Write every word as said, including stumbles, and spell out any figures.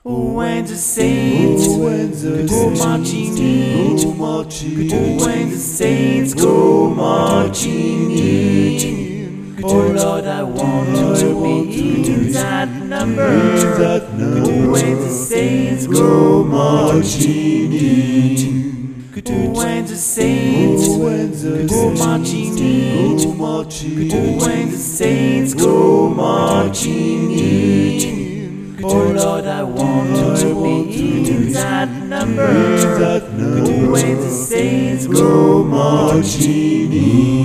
When the saints go marching in, when the saints go marching in, oh Lord, I want to be in that number. When the saints go marching in, when the saints go marching in, when the saints go marching in. Oh Lord, I want to be in that number. When the saints go marching in.